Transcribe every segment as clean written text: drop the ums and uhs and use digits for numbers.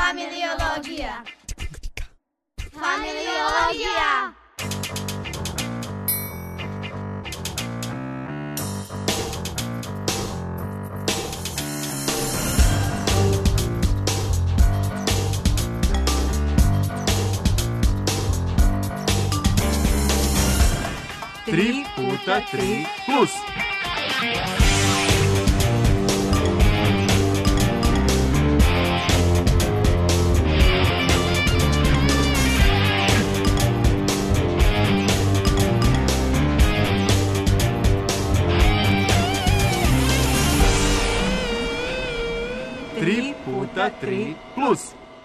Familiologija. Familiologija. Tri puta tri plus. Tri puta tri plus.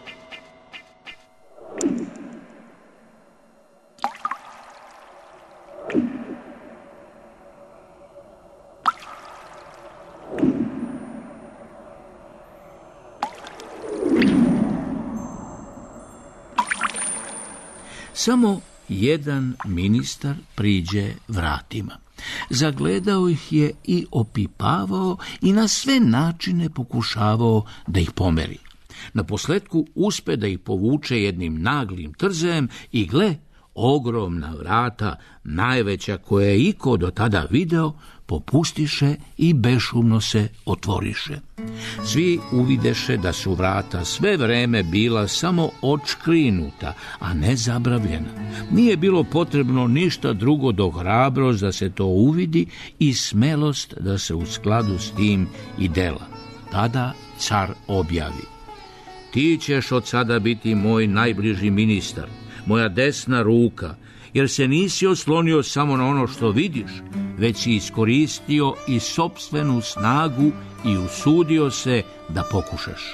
Samo jedan ministar priđe vratima. Zagledao ih je i opipavao i na sve načine pokušavao da ih pomeri. Naposletku uspe da ih povuče jednim naglim trzajem i gle, ogromna vrata, najveća koja je iko do tada video, popustiše i bešumno se otvoriše. Svi uvideše da su vrata sve vreme bila samo odškrinuta, a ne zabravljena. Nije bilo potrebno ništa drugo do hrabrost da se to uvidi i smelost da se u skladu s tim i dela. Tada car objavi: ti ćeš od sada biti moj najbliži ministar, moja desna ruka, jer se nisi oslonio samo na ono što vidiš, već si iskoristio i sopstvenu snagu i usudio se da pokušaš.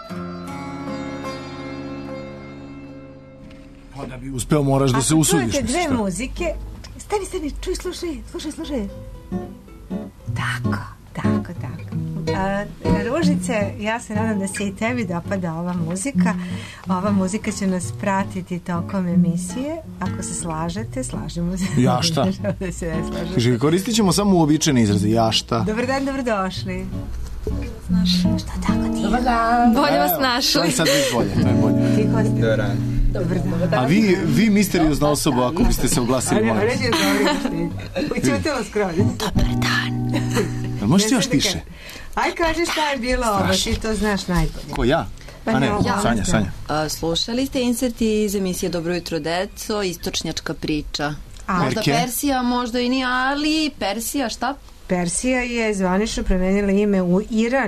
Pa da bi uspeo moraš da se usudiš. A čujete dve muzike. Stani, čuj, slušaj. Tako. Ružice, ja se nadam da se i tebi dopada ova muzika. Ova muzika će nas pratiti tokom emisije. Ako se slažete, slažemo se. Ja šta? Da se ne slažete. Kaže, koristit ćemo samo uobičajene izraze. Ja šta? Dobar dan, dobrodošli. Znaš, što tako ti? Dobar dan. Bolje vas našli. To je sad već bolje, to je bolje. Ti gosti. Dobar dan. A vi misteriozna osoba, ako biste se oglasili. Ali reći je dobro. Učutilo skroz. Dobar dan. Možeš ti još tiše? Aj, kaži šta je bilo ovo, ti to znaš najbolje. Ko, ja? A ne, Sanja. Slušali ste inserti iz emisije Dobro jutro, deco, istočnjačka priča. Možda Perke? Persija, možda i nije, ali Persija, šta? Persija je zvanično promenila ime u Iran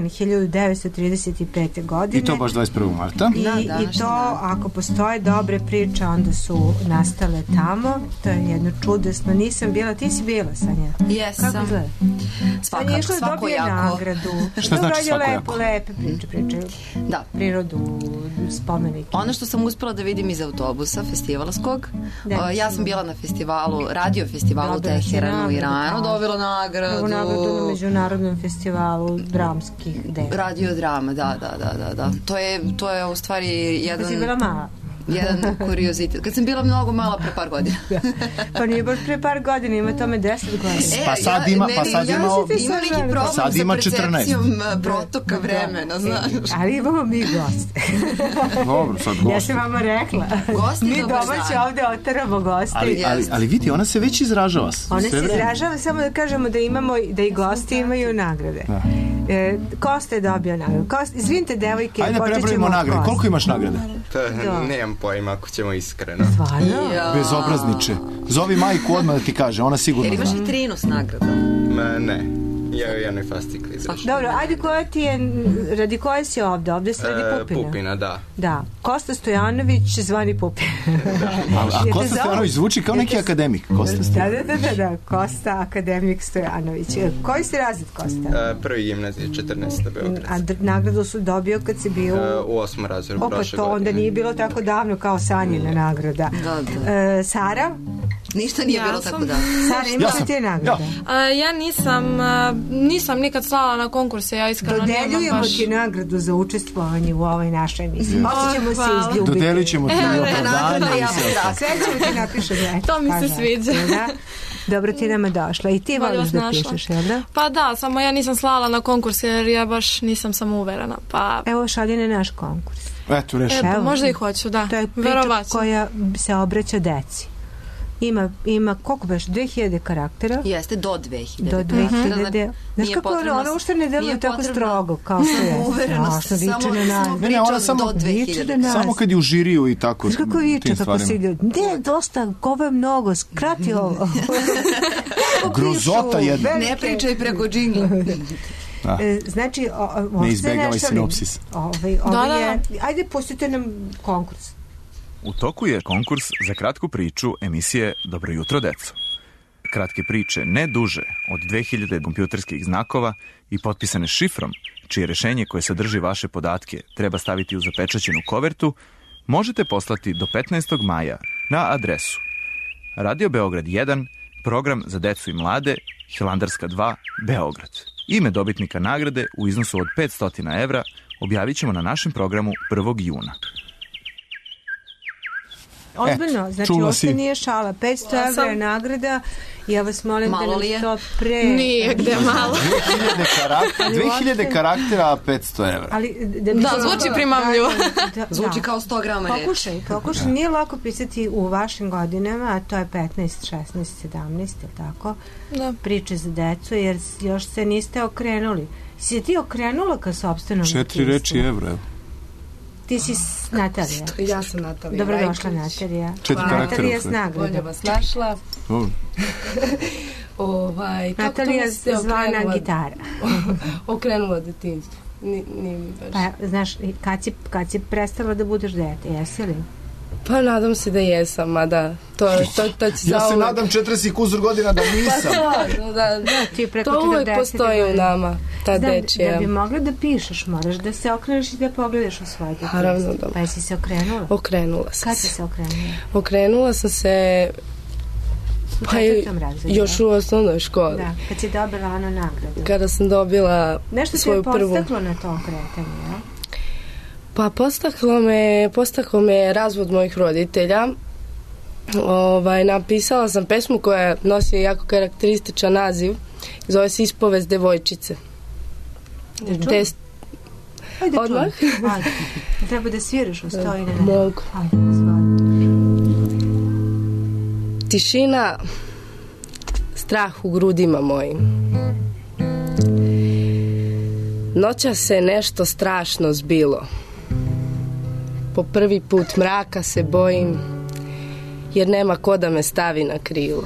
1935. godine. I to baš 21. marta. I to, ako postoje dobre priče, onda su nastale tamo. To je jedno čudesno. Nisam bila, ti si bila, Sanja. Jesam. Kako izgleda? Sanja je išla da dobije nagradu. Šta znači svakojako? Lepe priče. Da. Prirodu, spomenike. Ono što sam uspela da vidim iz autobusa festivalskog, ja sam bila na festivalu, radio festivalu u Teheranu, Iranu, dobila nagradu na međunarodnom festivalu dramskih dela. Radio drama, da. To je u stvari jedan... Kad si bila mala? Jedan kuriozitet. Kad sam bila mnogo mala pre par godina. Pa nije baš pre par godina, ima tome 10 godina. Pa sad ima neki problem sa percepcijom protoka vremena, znaš. Ali imamo mi goste. Dobro, sad goste. Ja sam vama rekla. Mi domaći ovde otaramo goste. Ali vidi, ona se već izražava. Ona se izražava, samo da kažemo da imamo, da i gosti imaju nagrade. Kosta je dobio nagradu. Izvinite, devojke, ajde prebrojimo nagrade. Koliko imaš nagrade? Nemam pojma, ako ćemo iskreno. Stvarno? Bezobrazniče. Zovi majku odmah da ti kaže, ona sigurno zna. Jer imaš i Trinus nagradu? Ne. Ja u jednoj fascikli izražem. Dobro, ajde, koja ti je, radi koje si ovde? Ovde si radi Pupina? Pupina, da. Da. Kosta Stojanović zvani Pupin. A Kosta Stojanović zvuči kao neki akademik. Da. Kosta akademik Stojanović. Koji si razred, Kosta? Prvi gimnazije, 14. Beograd. A nagradu su dobio kad si bio... U 8. razredu prošle godine. Onda nije bilo tako davno kao Sanjina nagrada. Da. Sara? Ništa nije bilo tako da. Sara, imaš li ti nagrada? Ja nisam nikad slala na konkurse, ja iskreno nemam baš. Dodeljujemo ti nagradu za učestvovanje u ovoj našoj emisiji. Osjećamo se izljubiti. Dodelit ćemo ti opravdanje. Sve ćemo ti napišati. To mi se sviđa. Dobro ti nama došla. I ti voliš da pišeš, jel da? Pa da, samo ja nisam slala na konkurs jer ja baš nisam samouverena. Pa... Evo šalje na naš konkurs. Eto, reši. Pa možda i hoću, da. To je priča koja se obraća deci. Ima koliko beš? 2000 karaktera? Jeste, do 2000. Do 2000. Znaš kako ona ušte ne deluje tako strogo kao što je. Uverenost, samo pričam do 2000. Samo kad je u žiriju i tako. Znaš kako viče, kako si ljudi. Ne, dosta, ovo je mnogo, skrati ovo. Grozota jedna. Ne pričaj preko džingla. Znači, ne izbegavaj sinopsis. Ajde, pustite nam konkurs. U toku je konkurs za kratku priču emisije Dobro jutro, deco. Kratke priče ne duže od 2000 kompjuterskih znakova i potpisane šifrom, čije rešenje koje sadrži vaše podatke treba staviti u zapečaćenu kovertu, možete poslati do 15. maja na adresu Radio Beograd 1, program za decu i mlade, Hilandarska 2, Beograd. Ime dobitnika nagrade u iznosu od 500 evra objavit ćemo na našem programu 1. juna. Ozbiljno, znači ovo nije šala. 500 evra je nagrada. Ja vas molim da nam to pre... Nije gde malo. 2000 karaktera, 500 evra. Da, zvuči primamljivo. Zvuči kao 100 grama reči. Pokušaj. Nije lako pisati u vašim godinama, a to je 15, 16, 17, tako? Da. Priče za decu, jer još se niste okrenuli. Si ti okrenula ka sopstvenom 4 reči evra, evo. Ti si Natalija. Ja sam Natalija. Dobrodošla, Natalija. 4 karaktera. Natalija s nagrada. Bolje vas našla. Natalija zvana gitara. Okrenula detinjstvo. Pa, znaš, kad si prestala da budeš dete, jesi li? Pa nadam se da jesam, mada to će ja se nadam 40 kuzur godina da nisam. Pa to uvijek postoji u nama, ta dečija. Da bi mogla da pišeš, moraš da se okreneš i da pogledaš u svoje dete. Naravno da. Pa jesi se okrenula? Okrenula sam se. Kad si se okrenula? Okrenula sam se... Pa još u osnovnoj školi. Da, kad si dobila ono nagradu. Kada sam dobila svoju prvu... Nešto te je postaklo na to okretanje, ja? Pa postaklo me razvod mojih roditelja. Napisala sam pesmu koja nosi jako karakterističan naziv. Zove se Ispovest devojčice. Ajde odmah. Ajde. Treba da sviraš u stoji. Mogu. Ajde, zvoli. Tišina, strah u grudima mojim. Noća se nešto strašno zbilo. Po prvi put mraka se bojim, jer nema ko da me stavi na krilo.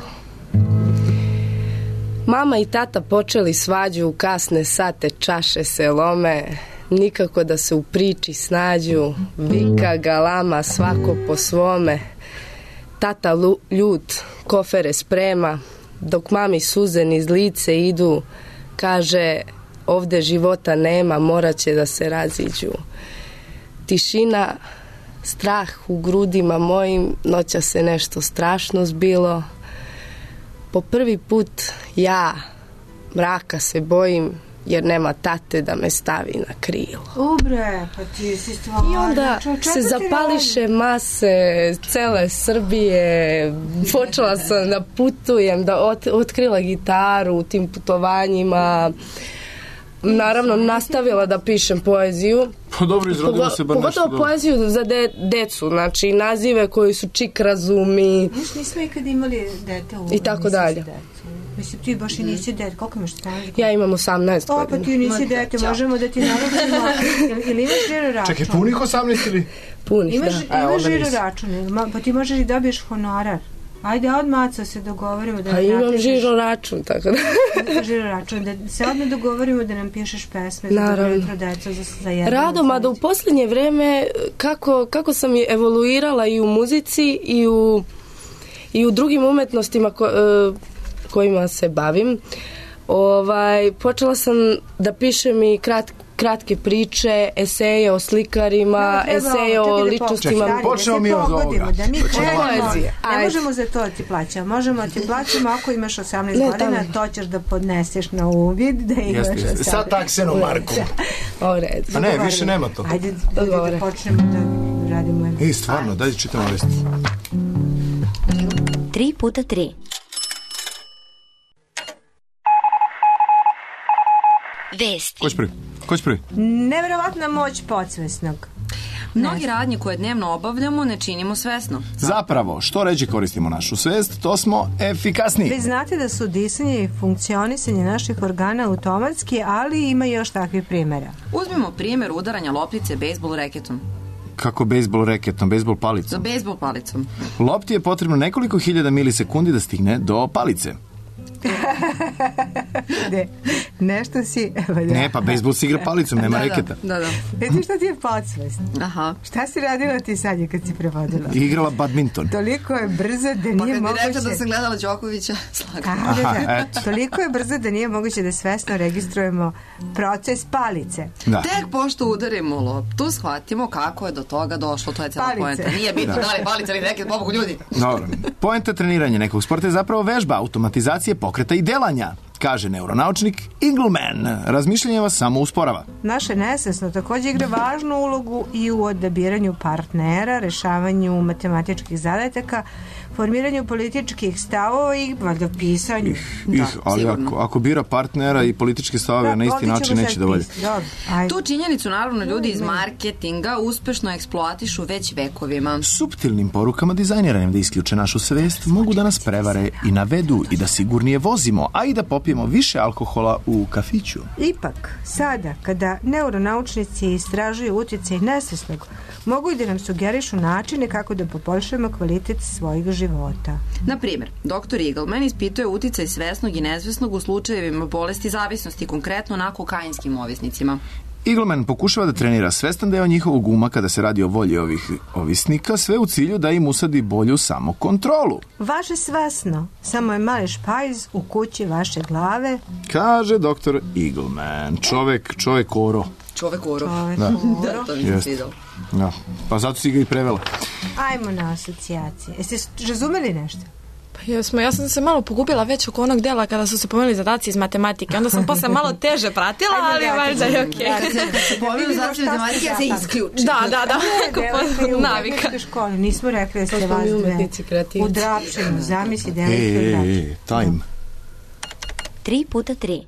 Mama i tata počeli svađu, u kasne sate čaše se lome, nikako da se u priči snađu, vika, galama, svako po svome. Tata ljut, kofere sprema, dok mami suze niz lice idu, kaže, ovde života nema, morat će da se raziđu. Tišina, strah u grudima mojim, noća se nešto strašno zbilo. Po prvi put ja mraka se bojim, jer nema tate da me stavi na krilo. Ubre, pa ti si stvarno... I onda se zapališe mase cele Srbije, počela sam da putujem, da otkrila gitaru u tim putovanjima, naravno nastavila da pišem poeziju. Pa dobro, izrodilo se bar nešto. Pogotovo poeziju za decu, znači nazive koji su čik razumi. Nismo ikad imali dete u... I tako dalje. Mislim, ti baš i nisi dete. Koliko imaš stanje? Ja imam 18 godina. Pa ti nisi dete, možemo da ti navodimo. Ili imaš žiro račun? Čekaj, punih 18 ili? Punih, da. Imaš žiro račun, pa ti možeš i dobiješ honorar. Ajde, odmah se dogovorimo da... A imam žiro račun, tako da... Žiro račun, da se odmah dogovorimo da nam pišeš pesme za Dobro jutro, deco, za jedno. Rado, mada u posljednje vreme, kako sam je evoluirala i u muzici i u drugim umetnostima kojima se bavim, počela sam da pišem i kratke priče, eseje o slikarima, eseje o ličnostima. Počnemo mi od ovoga. Ne možemo za to ti plaćamo. Možemo ti plaćamo ako imaš 18 godina, to ćeš da podneseš na uvid. Sa taksenom Markom. A ne, više nema to. Ajde da počnemo da radimo. Stvarno, dajde čitamo vesti. 3x3. Vesti. Ko će prvi? Neverovatna moć podsvesnog. Mnogi radnje koje dnevno obavljamo ne činimo svesno. Zapravo, što ređe koristimo našu svest, to smo efikasniji. Vi znate da su disanje i funkcionisanje naših organa automatski, ali ima još takvih primjera. Uzmimo primjer udaranja loptice bejsbol reketom. Kako bejsbol reketom, bejsbol palicom? Za bejsbol palicom. Lopti je potrebno nekoliko hiljada milisekundi da stigne do palice. Nešto si... Ne, pa bejsbol se igra palicom, nema reketa. Da. Vidi šta ti je podsvest? Aha. Šta si radila ti sad kad si prevodila? Igrala badminton. Toliko je brzo da nije moguće... Pa kad mi rekla da sam gledala Đokovića, slagala. Toliko je brzo da nije moguće da svesno registrujemo proces palice. Da. Tek pošto udarimo loptu, shvatimo kako je do toga došlo. To je cela poenta. Nije bitno da li palica ili reket, pobogu ljudi. Dobro. Poenta treniranja nekog sporta je zapravo vežba automatizacije pokreta i delanja, kaže neuronaučnik Eagleman. Razmišljanje vas samo usporava. Naše nesvesno također igra važnu ulogu i u odabiranju partnera, rešavanju matematičkih zadataka, formiranju političkih stavova i valjda pisanju. Ali ako bira partnera i političke stavove na isti način neće da volje. Tu činjenicu naravno ljudi iz marketinga uspešno eksploatišu već vekovima. Suptilnim porukama dizajniranim da isključe našu svest mogu da nas prevare i navedu i da sigurnije vozimo, a i da popijemo više alkohola u kafiću. Ipak, sada kada neuronaučnici istražuju utjecaj nesvesnog, mogu i da nam sugerišu načine kako da poboljšamo kvalitet svojeg života. Na primjer, dr. Eagleman ispituje utjecaj svesnog i nesvesnog u slučajevima bolesti zavisnosti, konkretno na kokainskim ovisnicima. Eagleman pokušava da trenira svestan deo njihovog uma kada se radi o volji ovih ovisnika, sve u cilju da im usadi bolju samokontrolu. Vaše svesno, samo je mali špajz u kući vaše glave, kaže dr. Eagleman. Čovek oro. Čovek oro. Da, to mi se svidalo. Da. Pa zato si ga i prevela. Ajmo na asocijacije. Jeste razumeli nešto? Pa jesmo, ja sam se malo pogubila već oko onog dela kada su se pomenuli zadaci iz matematike. Onda sam posle malo teže pratila, ali valjda je okej. Kad se pomenuli zadaci iz matematike, ja se isključim. Da. Navika. Nismo rekli da ste vas dve u Drapšinu. Zamisli devojke u Drapšinu. Time. 3x3.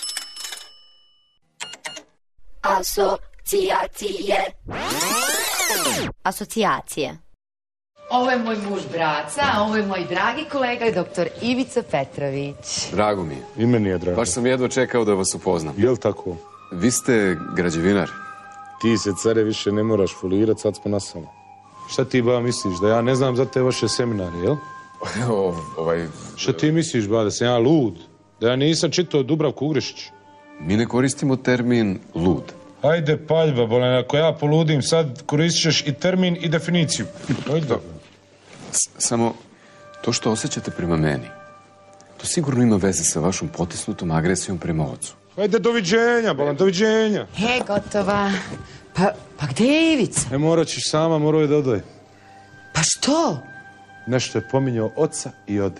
Asocijacije. Ovo je moj muž Braca, a ovo je moj dragi kolega, dr. Ivica Petrović. Drago mi je. I meni je drago. Baš sam jedva čekao da vas upoznam. Jel' tako? Vi ste građevinar. Ti se, care, više ne moraš folirat, sad smo nasamo. Šta ti, ba, misliš, da ja ne znam za te vaše seminare, jel? Šta ti misliš, ba, da sam ja lud? Da ja nisam čitao Dubravku Ugrešić? Mi ne koristimo termin lud. Ajde, paljba, bolan, ako ja poludim, sad koristit ćeš i termin i definiciju. Ajde. Samo to što osjećate prema meni, to sigurno ima veze sa vašom potisnutom agresijom prema ocu. Ajde, doviđenja, bolan, doviđenja. Gotova. Pa gde je Ivica? Morat ćeš sama, morao je da odvoje. Pa što? Nešto je pominjao oca i ode.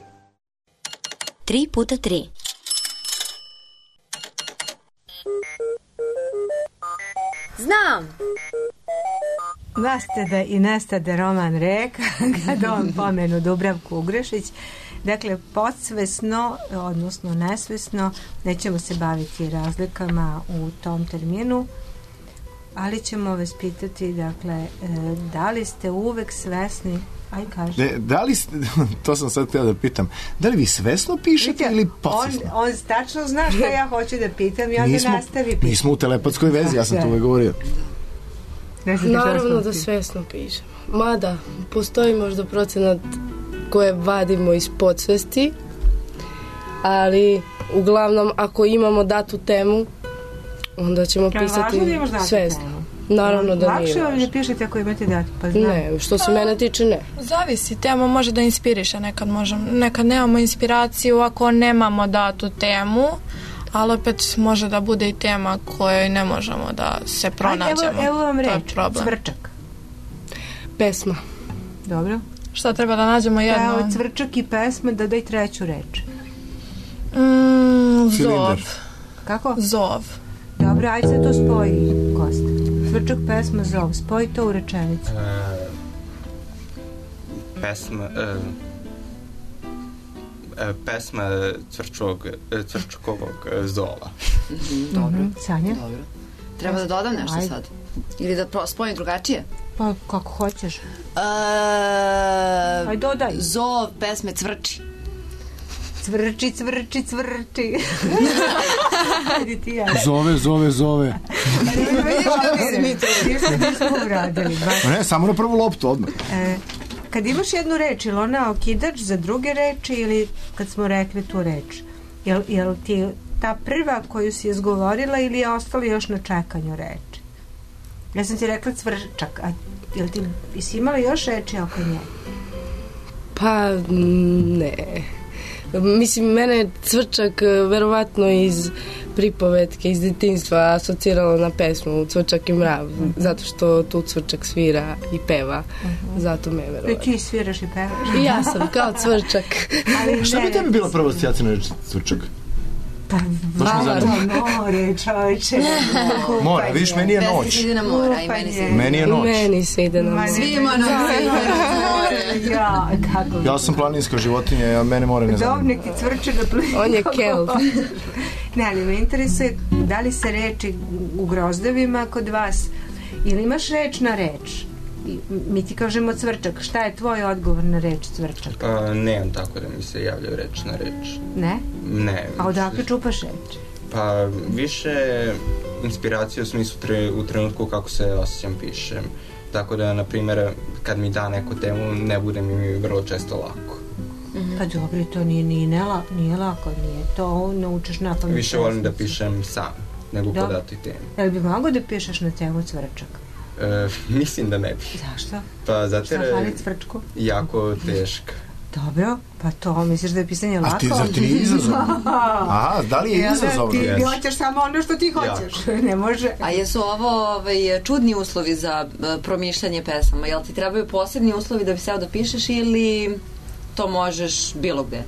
3x3. Znam. Nastade i nestade roman Reka, kada on pomenu Dubravku Ugrešić. Dakle, podsvesno, odnosno nesvesno, nećemo se baviti razlikama u tom terminu, ali ćemo vas pitati, dakle, da li ste uvek svesni? Aj, kažete. Da li ste, to sam sad htjela da pitam, da li vi svesno pišete ili podsvesno? On tačno zna što ja hoću da pitam i onda nastavi pitati. Mi smo u telepatskoj vezi, ja sam to uvek govorio. Naravno da svesno pišem. Mada, postoji možda procenat koje vadimo iz podsvesti, ali uglavnom ako imamo datu temu, onda ćemo pisati svesno. Naravno da nije važno. Lakše vam je pišete ako imate datu, pa znam. Ne, što se mene tiče ne. Zavisi, tema može da inspiriše, nekad nemamo inspiraciju ako nemamo datu temu, ali opet može da bude i tema kojoj ne možemo da se pronađemo. Evo vam reč, cvrčak. Pesma. Dobro. Šta treba da nađemo jedno? Evo, cvrčak i pesma, da daj treću reč. Zov. Kako? Zov. Dobro, ajde se to spoji, Kosta. Cvrčak, pesma, zov. Spoji to u rečenicu. Pesma Cvrčkovog zova. Dobro. Sanja? Dobro. Treba da dodam nešto sad? Ili da spojim drugačije? Pa kako hoćeš. Ajde dodaj. Zov pesme Cvrči. Cvrči, cvrči, cvrči. Ajde ti ja. Zove. Nismo uradili. Ne, samo na prvu loptu odmah. Kad imaš jednu reč, ili ona okidač za druge reči ili kad smo rekli tu reč? Jel ti ta prva koju si izgovorila ili je ostalo još na čekanju reči? Ja sam ti rekla cvrčak, a jel ti isi imala još reči oko nje? Pa ne. Mislim, mene cvrčak verovatno iz pripovetke, iz detinjstva asociralo na pesmu Cvrčak i mrav, zato što tu cvrčak svira i peva, zato me verovatno. I ti sviraš i pevaš? I ja sam kao cvrčak. Šta bi tebi bila prva asocijacija na reč cvrčak? Pa more, čovječe. Mora, vidiš, meni je noć. Pesma se ide na mora i meni je noć. Meni se ide na mora. Svima nam se ide na more. Ja sam planinska životinja, a mene more ne znam. Dobnik i cvrče da plivaju. On je kel. Ne, ali me interesuje da li se reči u grozdevima kod vas ili imaš reč na reč? Mi ti kažemo cvrčak. Šta je tvoj odgovor na reč cvrčak? Nemam tako da mi se javljaju reč na reč. Ne? Ne. A odakle čupaš reč? Pa više inspiracije u smislu u trenutku kako se osjećam pišem. Tako da, na primjer, kad mi da neku temu, ne bude mi vrlo često lako. Pa dobro, to nije lako, nije to naučiš na pamet. Više volim da pišem sam, nego po datoj temi. Jel bi mogao da pišeš na temu cvrčak? Mislim da ne bi. Zašto? Pa zato je jako teška. Dobro, pa to misliš da je pisanje lako? A zar ti nije izazovno? Aha, da li je izazovno? Ti hoćeš samo ono što ti hoćeš. Ne može. A jesu ovo čudni uslovi za promišljanje pesama? Jel ti trebaju posebni uslovi da bi seo da pišeš ili to možeš bilo gde?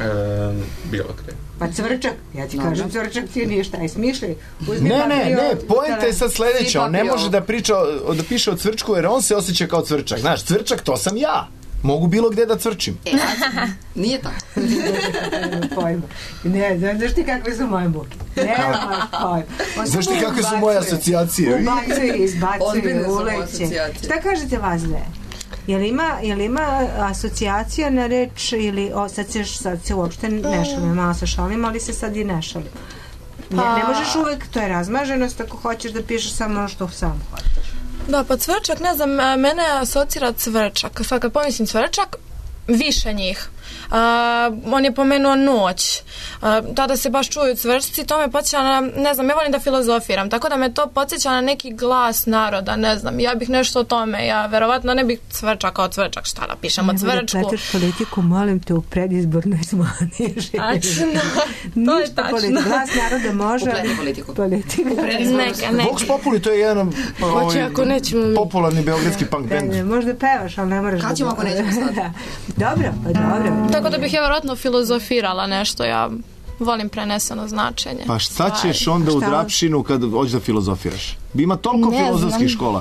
Bilo gde. Pa cvrčak, ja ti kažem, cvrčak ti nije šta, smišljaj. Ne, poenta je sad sledeća, on ne može da piše o cvrčku jer on se osjeća kao cvrčak. Znaš, cvrčak to sam ja. Mogu bilo gde da cvrčim. Nije tako. Pojma. Ne, znaš ti kakve su moje muke. Nema pojma. Znaš ti kakve su moje asocijacije? Izbacuje, uleće. Šta kažete vas dve? Jel ima asocijacija na reč ili sad se uopšte ne šalim, malo se šalim, ali se sad i ne šalim. Ne možeš uvek, to je razmaženost ako hoćeš da pišeš samo ono što sam hoćeš. Da, pa cvrčak, ne znam, mene asocira cvrčak. Sad kad pomislim cvrčak, više njih. On je pomenuo noć. Tada se baš čuju cvrčci, to me podsjeća na, ne znam, ja volim da filozofiram, tako da me to podsjeća na neki glas naroda, ne znam, ja bih nešto o tome, ja verovatno ne bih cvrčak kao cvrčak, šta da pišem o cvrčku. Ne pletaš politiku, molim te, u predizbornoj smaniš. Tačno, to je tačno. Glas naroda može. Upleti politiku. Vox Populi, to je jedan popularni beogradski punk band. Možda pevaš, ali ne moraš. Kad ćemo ako nećemo sad? Dobro, pa dobro. Tako da bih ja verovatno filozofirala nešto, ja volim preneseno značenje. Pa šta ćeš onda u Drapšinu kad hoćeš da filozofiraš? Ima toliko filozofskih škola.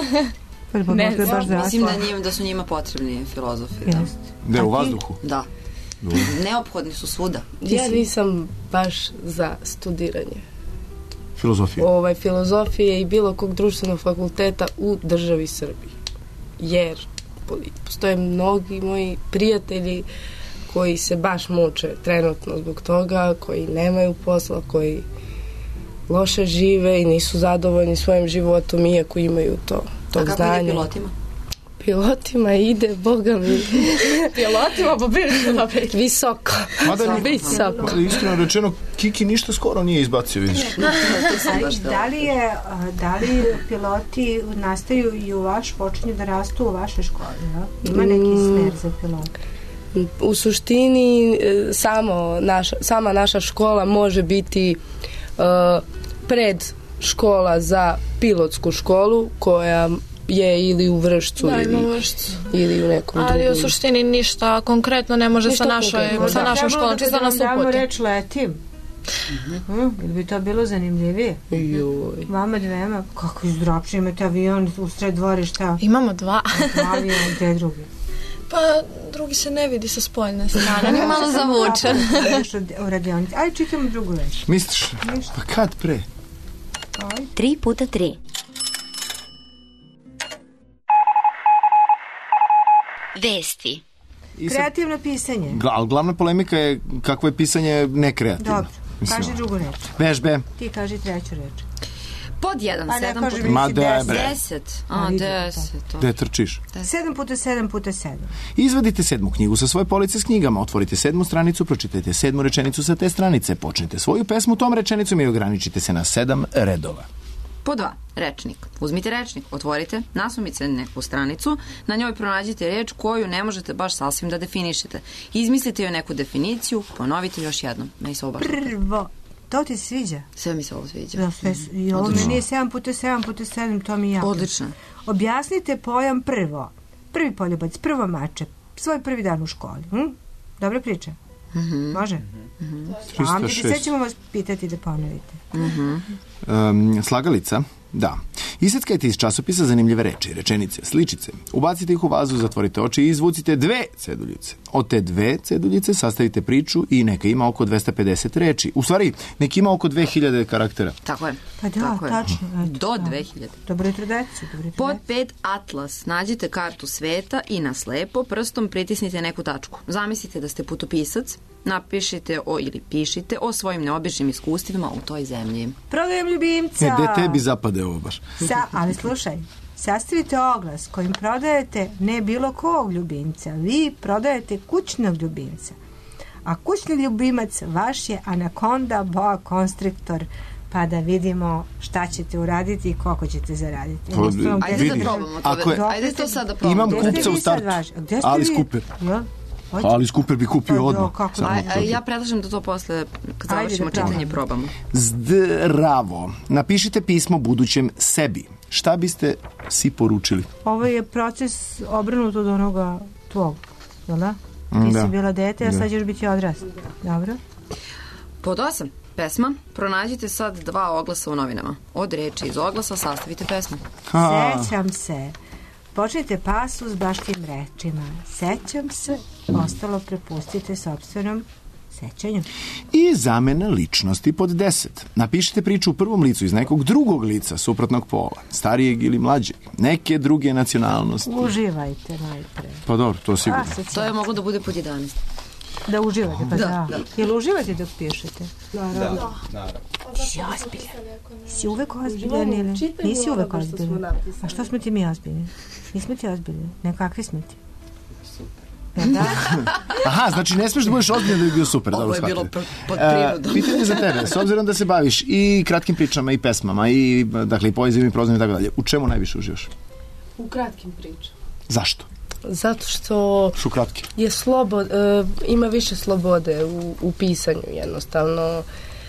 Ne znam, mislim da su njima potrebni filozofi. Da, u vazduhu? Da. Neophodni su svuda. Ja nisam baš za studiranje. Filozofije? Filozofije i bilo kog društvenog fakulteta u državi Srbiji. Jer postoje mnogi moji prijatelji koji se baš muče trenutno zbog toga, koji nemaju posla, koji loše žive i nisu zadovoljni svojim životom iako imaju tog znanja. A kako ide pilotima? Pilotima ide, boga mi. Pilotima pa biti visoko. Iskreno rečeno, Kiki ništa skoro nije izbacio, vidiš. Da li piloti nastaju i u počinju da rastu u vašoj školi? Ima neki smer za pilota? U suštini sama naša škola može biti pred škola za pilotsku školu koja je ili u Vršcu ili u nekom drugom. Ali u suštini ništa konkretno ne može sa našom školom, čisto nas uputi. Damo reč letim. Ili bi to bilo zanimljivije? Vama dvema, kako iz Drapša imate avion u sred dvorišta? Imamo 2. Avion, gde drugi? Pa drugi se ne vidi sa spoljne strane. On je malo zavučen. U radionici. Ajde, čitamo drugu reč. Misliš? Pa kad pre? 3x3. Vesti. Kreativno pisanje. Glavna polemika je kakvo je pisanje nekreativno. Dobro, kaži drugu reč. Vežbe. Ti kaži treću reč. Pod 1, 7 puta 10. 10. Gde trčiš? 7 puta 7 puta 7. Izvadite 7. knjigu sa svoje police s knjigama, otvorite 7. stranicu, pročitajte 7. rečenicu sa te stranice, počnite svoju pesmu tom rečenicom i ograničite se na 7 redova. Pod 2. Rečnik. Uzmite rečnik, otvorite, nasumite neku stranicu, na njoj pronađite reč koju ne možete baš sasvim da definišete. Izmislite joj neku definiciju, ponovite još jednom. Prvo. To ti se sviđa? Sve mi se ovo sviđa. I ovo mi nije 7 puta 7 puta 7, to mi je jako. Odlično. Objasnite pojam prvo. Prvi poljubac, prvo mače, svoj prvi dan u školi. Dobra priča? Može? Sad ćemo vas pitati da ponovite. Slagalica? Da. Iseckajte iz časopisa zanimljive reči, rečenice, sličice. Ubacite ih u vazu, zatvorite oči i izvucite 2 ceduljice. Od te 2 ceduljice sastavite priču i neka ima oko 250 reči. U stvari, neka ima oko 2000 karaktera. Tako je. Pa da, tačno. Do 2000. Dobro jutro, decu. Pod 5. Atlas. Nađite kartu sveta i na slepo prstom pritisnite neku tačku. Zamislite da ste putopisac, napišite ili pišite o svojim neobičnim iskustvima u toj zemlji. Prodajem ljubimca. Gde tebi zapade ovo baš? Ali slušaj, sastavite oglas kojim prodajete ne bilo kog ljubimca. Vi prodajete kućnog ljubimca. A kućni ljubimac vaš je anakonda boa konstriktor, pa da vidimo šta ćete uraditi i koliko ćete zaraditi. Ajde da probamo to. Ajde to sad da probamo. Imam kupca u startu. Alice Cooper. Alice Cooper bi kupio odmah. Ja predlažem da to posle, kad završimo čitanje, probamo. Zdravo. Napišite pismo budućem sebi. Šta biste si poručili? Ovo je proces obrnut od onoga tvog, jel da? Ti si bila dete, a sad ćeš biti odrast. Dobro? Pod 8. Pesma. Pronađite sad 2 oglasa u novinama. Od reči iz oglasa sastavite pesmu. Sećam se. Počnite pasus baš tim rečima. Sećam se, ostalo prepustite sopstvenom sećanju. I zamena ličnosti pod 10. Napišite priču u prvom licu iz nekog drugog lica suprotnog pola, starijeg ili mlađeg, neke druge nacionalnosti. Uživajte najpre. Pa dobro, to sigurno. To je moglo da bude pod 11. Da uživate, pa da. Jel uživate dok pišete? Da. Si ozbiljan. Si uvek ozbiljan ili? Nisi uvek ozbiljan. A što smo ti mi ozbiljni? Nismo ti ozbiljni. Nekakvi smo ti. Da? Aha, znači ne smiješ da budeš ozbiljan da bi bio super. Ovo je bilo pod prirodom. Pitanje za tebe, s obzirom da se baviš i kratkim pričama i pesmama i dakle i poezijom i prozom i tako dalje, u čemu najviše uživaš? U kratkim pričama. Zašto? Zato što su kratki. Je ima više slobode u pisanju jednostavno.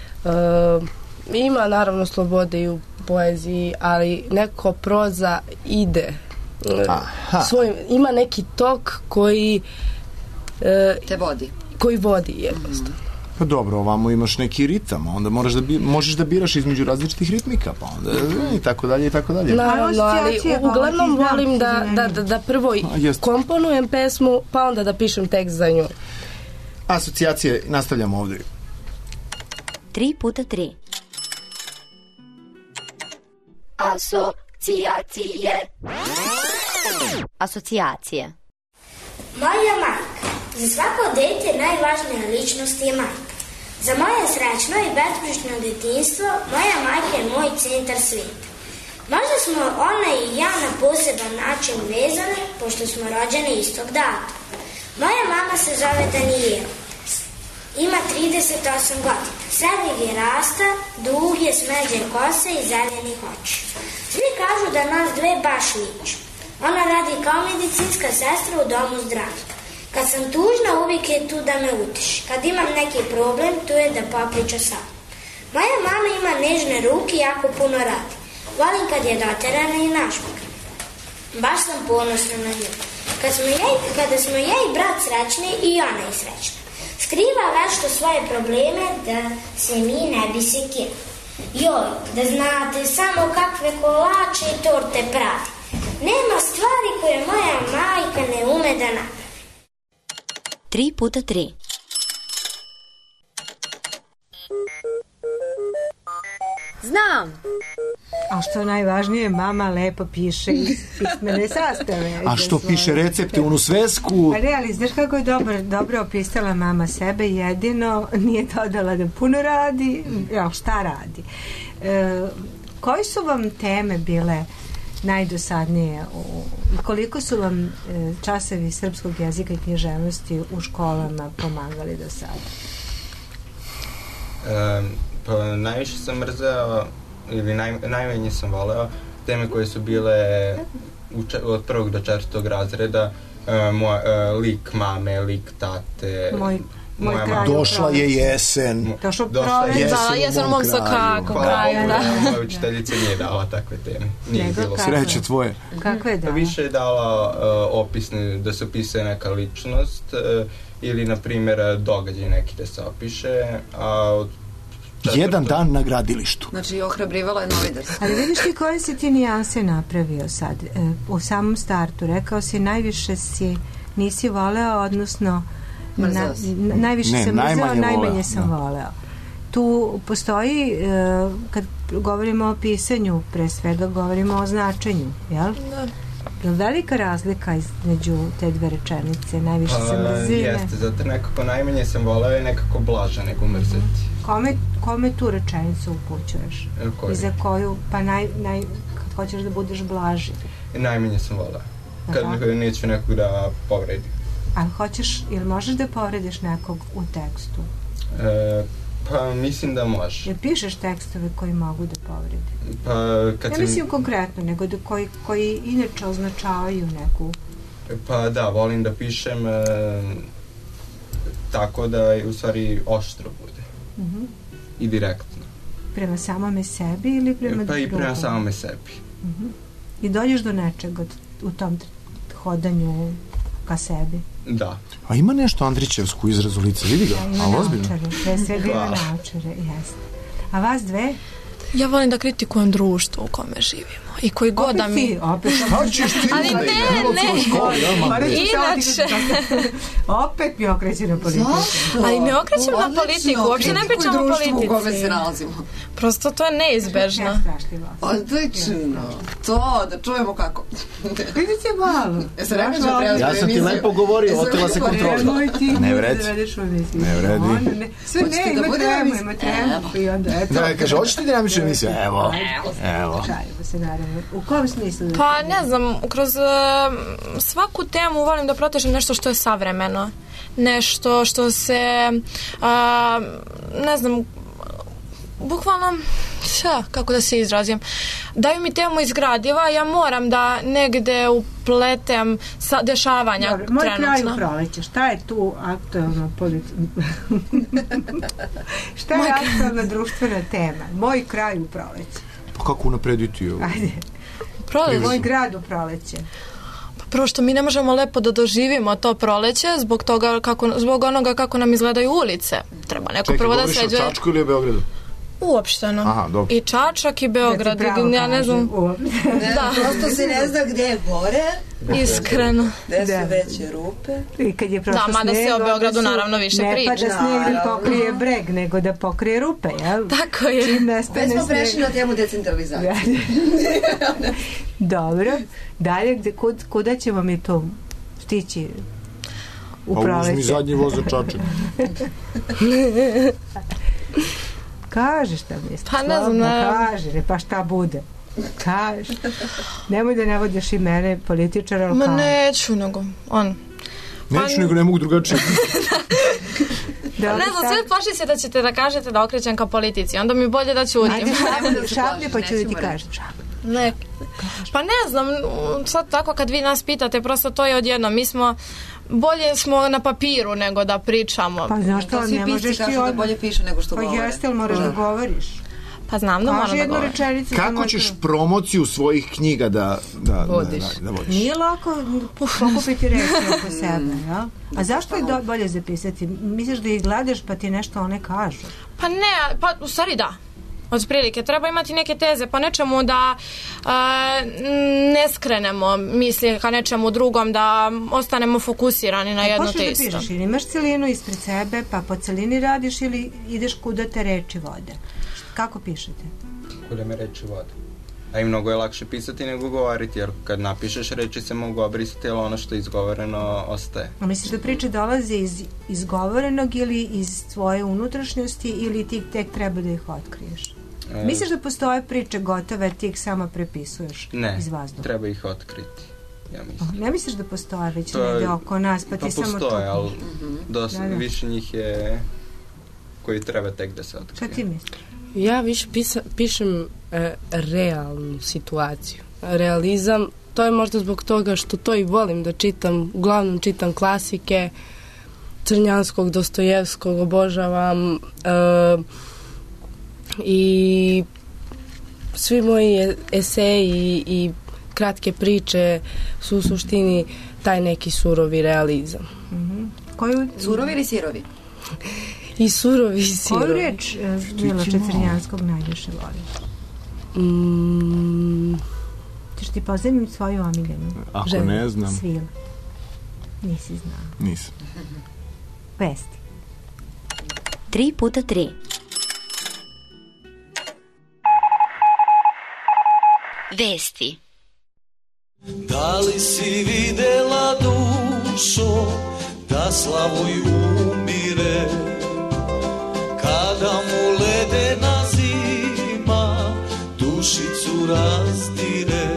Ima naravno slobode i u poeziji, ali neko proza ide svojim, ima neki tok koji te vodi. Koji vodi jednostavno. Pa dobro, ovamo imaš neki ritam, onda možeš da biraš između različitih ritmika, pa onda i tako dalje i tako dalje. Naravno, ali uglavnom volim da prvo komponujem pesmu, pa onda da pišem tekst za nju. Asocijacije, nastavljamo ovdje. 3x3. Asocijacije. Moja majka. Za svako dete najvažnija ličnost je majka. Za moje srećno i besprično detinjstvo, moja majka je moj centar svijeta. Možda smo ona i ja na poseban način vezane, pošto smo rođene istog data. Moja mama se zove Danijela. Ima 38 godina. Srednjeg je rasta, dug je, smeđe kose i zeljenih oči. Svi kažu da nas dve baš liče. Ona radi kao medicinska sestra u domu zdravlja. Kad sam tužna, uvijek je tu da me utiši. Kad imam neki problem, tu je da popriča sa mnom. Moja mama ima nežne ruke i jako puno radi. Volim kad je doterana i našminkana. Baš sam ponosna na nju. Kada smo ja i brat srećni, i ona je srećna. Skriva vešto svoje probleme da se mi ne bi sekirali. Joj, da znate samo kakve kolače i torte pravi. Nema stvari koje moja majka ne ume da napravi. 3x3. Znam. A što najvažnije, mama lepo piše iz pismene sastave. A što piše recepte u svesku? A ne, ali znaš kako je dobro opisala mama sebe, jedino nije dodala da puno radi, šta radi. Koje su vam teme bile najdosadnije i koliko su vam časovi srpskog jezika i književnosti u školama pomagali do sada? Pa najviše sam mrzeo ili najmanje sam voleo teme koje su bile od 1. do 4. razreda, lik mame, lik tate. Došla je jesen. Da, jesen u mom sokaku. Moja učiteljica nije dala takve teme. Sreće tvoje. Kako je dala? Više je dala opisne, da se opisuje neka ličnost ili, na primjer, događaj neki da se opiše, a od jedan dan na gradilištu. Znači, ohrabrivala je novinarstvo. Ali vidiš ti koje si ti nijanse napravio sad? U samom startu rekao si najviše nisi voleo, odnosno najviše sam mrzeo, najmanje sam voleo. Tu postoji, kad govorimo o pisanju, pre svega govorimo o značenju, jel? Da. Je li velika razlika između te dve rečenice? Najviše sam mrzio? Jeste, zato nekako najmanje sam voleo je nekako blaža nego mrzeti. Kome tu rečenicu upućuješ? I za koju, pa kad hoćeš da budeš blaži? Najmanje sam voleo. Kad neću nekog da povredim. Ali hoćeš, ili možeš da povrediš nekog u tekstu? Pa mislim da možeš. Jel pišeš tekstove koji mogu da povredi? Pa, ne mislim konkretno, nego koji inače označavaju neku... Pa da, volim da pišem tako da u stvari oštro bude. I direktno. Prema samome sebi ili prema drugom? Pa i prema samome sebi. I dođeš do nečeg u tom hodanju ka sebi? Da. A ima nešto Andrićevsku izrazu lica, vidi ga, ali ozbiljno. Pre svega ima naučare, jeste. A vas dve? Ja volim da kritikujem društvo u kome živimo i koji god da mi... Šta ćeš ti? Ali ne. Inače. Opet mi okreći na politiku. Ali ne okrećem na politiku, uopšte ne pričam o politici. U kome se nalazimo. Prosto to je neizbežno. Odlično. To, da čujemo kako. Vidite malo. Ja sam ti lepo govorio, otela se kontrola. Ne vredi. Ne vredi. Sve ne, ima tremu. Da, kaže, hoćeš ti dinamičnu emisiju? Evo. Šalimo se, naravno. U kom smislu? Pa, ne znam, kroz svaku temu volim da protežem nešto što je savremeno. Nešto što se, ne znam, bukvalno, kako da se izrazim, daju mi temu iz gradiva, ja moram da negde upletem dešavanja trenutno. Moj kraj u proleće, šta je tu aktualna šta je aktualna društvena tema? Moj kraj u proleće. Pa kako unaprediti ovo? Ajde. Moj grad u proleće. Prvo što mi ne možemo lepo da doživimo to proleće zbog onoga kako nam izgledaju ulice. Treba neko prvo da sređuje. Čekaj, govoriš o Čačku ili o Beogradu? Uopšteno. Aha, dobro. I Čačak i Beograd. Ja ne znam. Da, prosto se ne zna gde je gore. Iskreno. Gde su veće rupe. I kad je prošlo sneg, mada se o Beogradu naravno više priča. Ne pada sneg da pokrije breg, nego da pokrije rupe, jel? Tako je. Čim nestane sneg. Već smo prešli na temu decentralizacije. Dobro. Dalje, kuda ćemo mi to stići u proleće? Pa uzmi zadnji voz za Čačak. Kaži šta misliš. Pa ne znam. Kaži, pa šta bude. Kaži. Nemoj da ne vodiš i mene, političara, ali kaži. Ma neću, nego Neću, nego ne mogu drugačije. Ne znam, sve plaši se da ćete da kažete da okrećem ka politici. Onda mi bolje da ćutim. Ajde, šaplje pa ću da ti kažem. Ne. Pa ne znam, sad tako kad vi nas pitate, prosto to je odjedno. Mi smo bolje smo na papiru nego da pričamo. Pa znaš što, ne možeš ti da bolje piše nego što govore. Pa jeste, ali moraš da govoriš. Pa znam da moram da govorim. Kako ćeš promociju svojih knjiga da vodiš? Nije lako pokupiti reći oko sebe, ja? A zašto je bolje zapisati? Misliš da ih gledaš pa ti nešto one kažu? Pa ne, pa u stvari da. Od prilike, treba imati neke teze, pa nečemu da ne skrenemo misli ka nečemu drugom, da ostanemo fokusirani na jedno te isto. Počneš da pišeš, ili imaš celinu ispred sebe, pa po celini radiš ili ideš kuda te reči vode? Kako pišete? Kuda me reči vode. A i mnogo je lakše pisati nego govoriti, jer kad napišeš reči se mogu obrisati, ali ono što je izgovoreno ostaje. A misliš da priče dolaze iz izgovorenog ili iz tvoje unutrašnjosti ili ti tek treba da ih otkriješ? Misliš da postoje priče gotove, ti ih samo prepisuješ iz vazduha? Ne, treba ih otkriti, ja mislim. Ne misliš da postoje već negde oko nas, pa ti samo to... Pa postoje, ali više njih je koji treba tek da se otkrije. Šta ti misliš? Ja više pišem realnu situaciju. Realizam, to je možda zbog toga što to i volim da čitam. Uglavnom čitam klasike, Crnjanskog, Dostojevskog, obožavam i svi moji eseji i kratke priče su u suštini taj neki surovi realizam. Surovi ili sirovi? I surovi i sirovi. Koju reč Miloša Crnjanskog najviše voliš? Ćeš ti pozemim svoju omiljenu? Ako ne znam. Svila. Nisi znao. Nisam. Vesti. 3x3. Vesti. Da li si videla dušo da Slavoj umire, kada mu ledena zima dušicu razdire?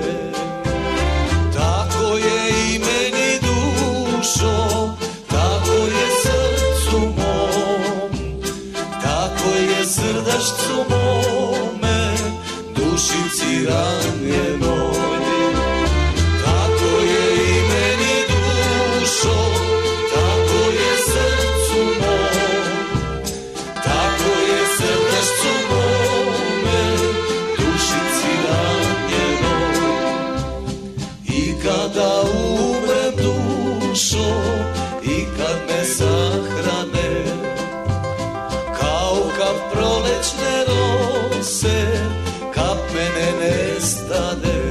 Tako je i meni dušo, tako je srcu mom, tako je srdašcu mome, dušici ranjenoj. Tako je i meni dušo, tako je srcu mom, tako je srdašcu mome, dušici ranjenoj. I kada umrem dušo, i kad me sahrane, kao kap prolećne rose, kap mene nestade,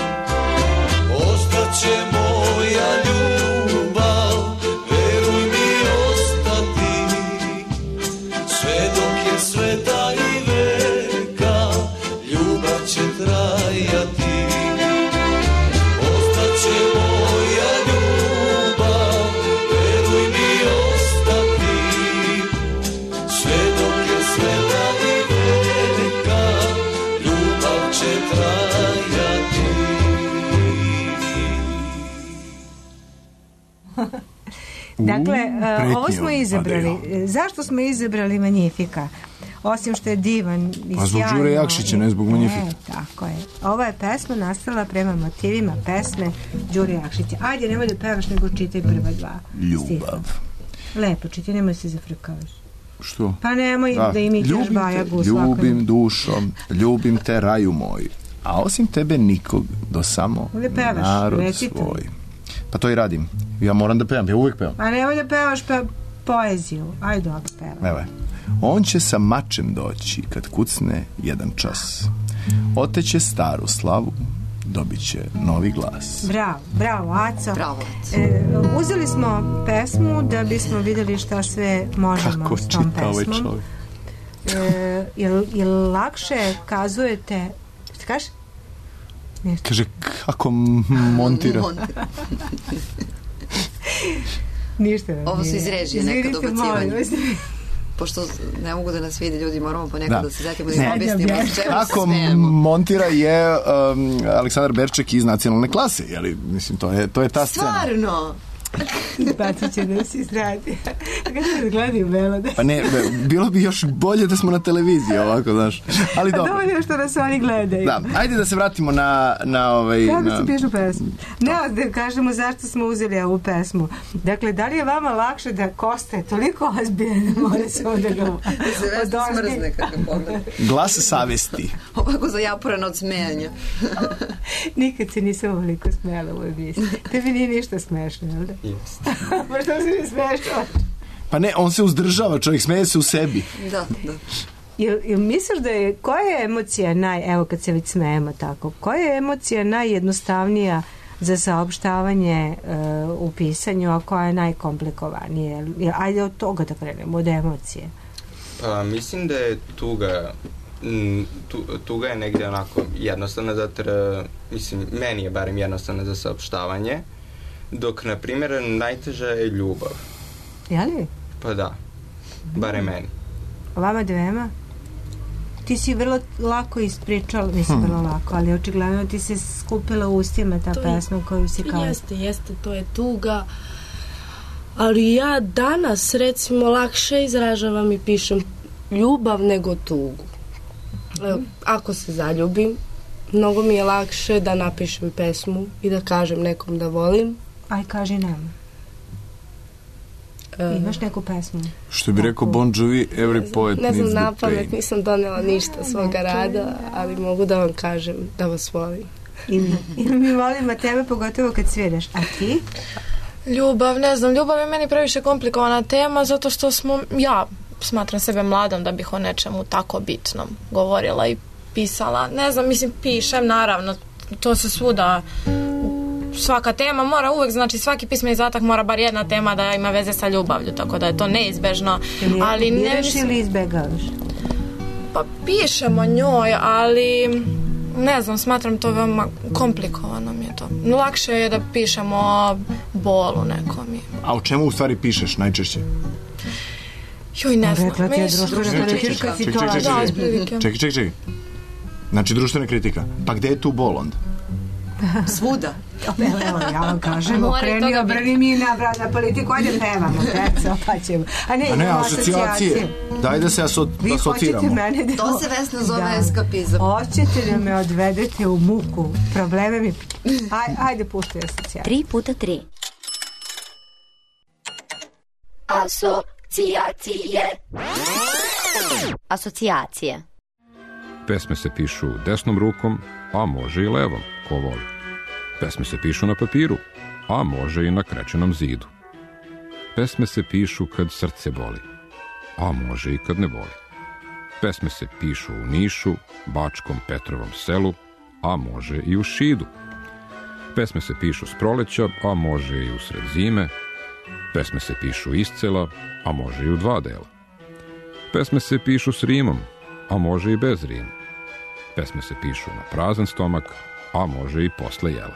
ostaće moja ljubav, veruj mi ostati, sve dok je sveta i veka, ljubav će trajati. Ostaće moja ljubav, veruj mi ostati, sve dok je sveta i veka, ljubav će trajati. Dakle, ovo smo izabrali. Zašto smo izabrali Magnifica? Osim što je divan i sjajno. A zbog Đure Jakšića, ne zbog Magnifica. Tako je. Ova je pesma nastala prema motivima pesme Đure Jakšića. Ajde, nemoj da pevaš, nego čitaj prva dva. Ljubav. Lepo čitaj, nemoj se zafrkavaš. Što? Pa nemoj da imitaš Bajagu svakog. Ljubim dušom, ljubim te raju moj, a osim tebe nikog do samo narod svoj. Pa to i radim. Ja moram da pevam, ja uvijek pevam. A nemoj da pevaš poeziju. Ajde, dobro pevam. Evo je. On će sa mačem doći kad kucne jedan čas. Oteće staru slavu, dobit će novi glas. Bravo, Aco. Uzeli smo pesmu da bismo vidjeli šta sve možemo kako s tom čita ovaj pesmom. čovjek? Jel lakše kazujete... Šta kažeš? Kaže, kako montira. Ništa. Ovo su iz režije neka dobacivanja. Pošto ne mogu da nas vidi ljudi, moramo ponekad da se zetimo da im objasnimo čemu se smijemo. Kako montira je Aleksandar Berček iz Nacionalne klase, jeli? Mislim, to je ta scena. Stvarno? Bacit će da si sradi. Kada se gledaju Belode? Pa ne, bilo bi još bolje da smo na televiziji ovako, znaš. Ali dobro. Dovoljno što nas oni gledaju. Da, ajde da se vratimo na ovaj... Kako se pišu pesmu? Ne, da kažemo zašto smo uzeli ovu pesmu. Dakle, da li je vama lakše da Kosta je toliko ozbiljan da mora se onda ga smrzne kako pogleda. Glas savesti. Ovako zajaporan od smejanja. Nikad se nisam ovoliko smela u ovoj emisiji. Tebi nije ništa smešno, jel da? Jeste. Pa što se ne smešno? Pa ne, on se uzdržava, čovjek smeje se u sebi. Da. Jel misliš da je, koja je emocija evo kad se već smejemo tako, koja je emocija najjednostavnija za saopštavanje u pisanju, a koja je najkomplikovanija? Ajde od toga da krenemo, od emocije. Pa, mislim da je tuga je negdje onako jednostavna, zato mislim, meni je barem jednostavna za saopštavanje, dok, na primjer, najteža je ljubav. Jeli? Pa da, barem meni. Vama dvema? Ti si vrlo lako ispričala, nisi vrlo lako, ali očigledno ti se skupila u ustima ta pesma koju si kao... Jeste, to je tuga, ali ja danas recimo lakše izražavam i pišem ljubav nego tugu. Ako se zaljubim, mnogo mi je lakše da napišem pesmu i da kažem nekom da volim. Aj, kaži nam. Imaš neku pesmu? Što bi rekao Bon Jovi, every poet needs the pain. Ne znam, napamet nisam donela ništa svoga rada, ali mogu da vam kažem da vas volim. I mi volimo tebe, pogotovo kad sviraš. A ti? Ljubav, ne znam, ljubav je meni previše komplikovana tema, zato što ja smatram sebe mladom da bih o nečemu tako bitnom govorila i pisala. Ne znam, mislim, pišem, naravno, to se svuda, svaka tema mora uvek, znači svaki pismeni zadatak mora bar jedna tema da ima veze sa ljubavlju, tako da je to neizbežno. Ali ne mislim, ili izbegavaš? Pa pišem o njoj, ali ne znam, smatram to veoma komplikovano mi je to. Lakše je da pišem o bolu nekom. A o čemu u stvari pišeš najčešće? Joj, ne znam. Rekla ti je društvena kritika situacija. Čekaj. Znači društvena kritika. Pa gde je tu bol onda? Svuda. Evo, ja vam kažem, obrani mi na politiku, ajde pevamo, deco, pa ćemo. A ne, asocijacije. Daj da se asociramo. To se Vesna zove eskapizam. Hoćete da me odvedete u muku, probleme mi... Ajde, puštaj asocijacije. 3x3. Asocijacije. Pesme se pišu desnom rukom, a može i levom, ko voli. Pesme se pišu na papiru, a može i na krečenom zidu. Pesme se pišu kad srce boli, a može i kad ne boli. Pesme se pišu u Nišu, Bačkom Petrovom selu, a može i u Šidu. Pesme se pišu s proleća, a može i usred zime. Pesme se pišu iscela, a može i u 2 dela. Pesme se pišu s rimom, a može i bez rima. Pesme se pišu na prazan stomak, a može i posle jela.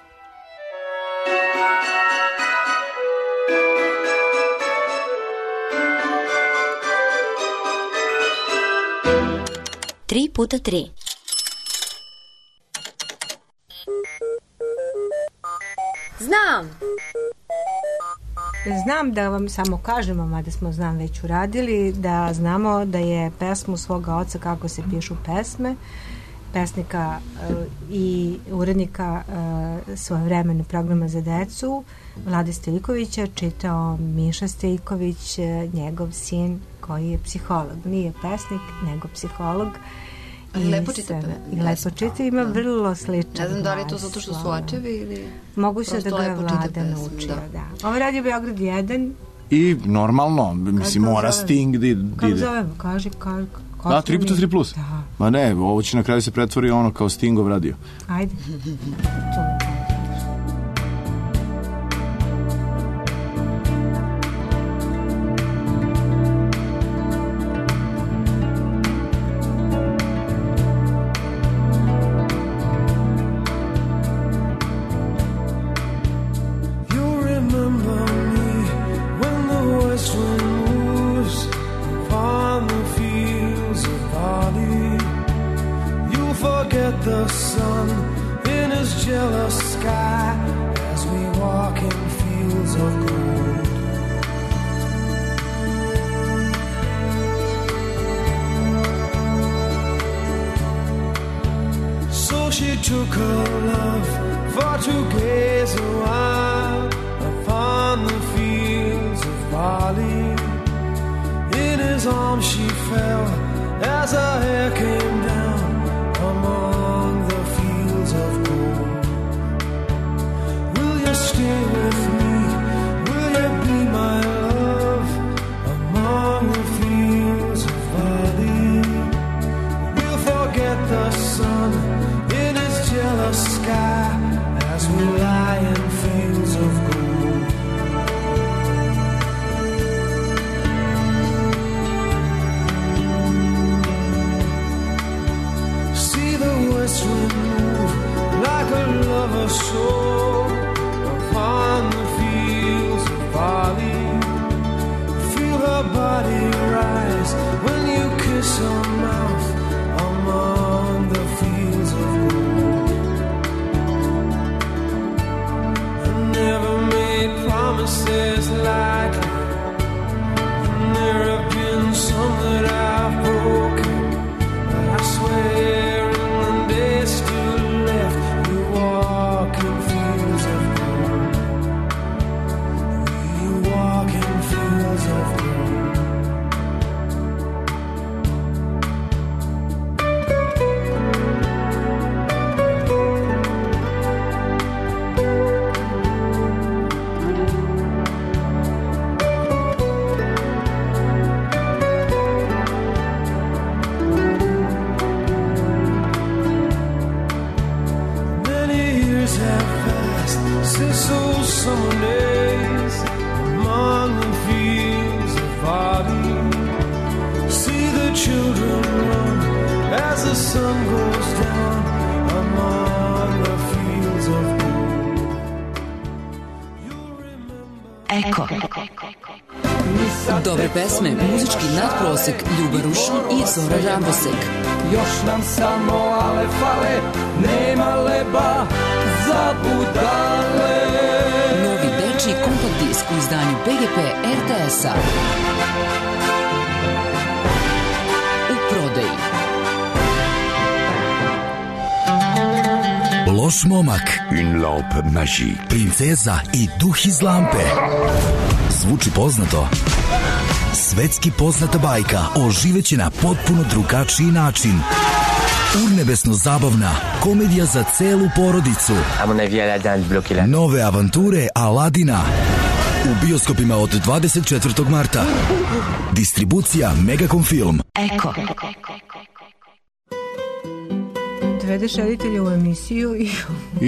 Tri puta tri. Znam da vam samo kažemo, mada smo već uradili, da znamo da je pesmu svoga oca Kako se pišu pesme, pesnika i urednika svojevremene programa za decu Vlade Stojikovića čitao Miša Stojiković, njegov sin koji je psiholog. Nije pesnik, nego psiholog. I lepo čita. I lepo čita, ima vrlo sličan glas. Ne znam da li je to zato što su očevi ili... Moguće da ga je Vlada naučio, da. Ovo radio Beograd 1. I normalno, mislim, mora Sting da ide. Kako zovemo? Kaži. Da, 3x3 plus. Da. Ma ne, ovo će na kraju se pretvori ono kao Stingov radio. Ajde. Among the fields of Bali. of a soul upon the fields of barley. Feel her body rise when you kiss her mouth among the fields of gold. I never made promises lightly, and there have been some that I've broken, but I swear in the days still left, we walk in fields of gold. We walk in fields of gold. Many years have passed since those summer days among the fields of barley. See the children run as the sun goes down among the fields of gold. Eko. Dobre pesme, muzički nadprosek, Ljuba Rušan i Zora Rambosek. Još nam samo ale fale, nema leba za budale. Novi dečiji kompakt disk u izdanju BGP RTS-a. U prodaji. Loš momak, une lampe magique, princeza i duh iz lampe. Zvuči poznato? Svetski poznata bajka oživeće na potpuno drugačiji način. Urnebesno zabavna komedija za celu porodicu. Nove avanture Aladina u bioskopima od 24. marta. Distribucija Megacom Film. Eko. Dovedeš reditelja u emisiju i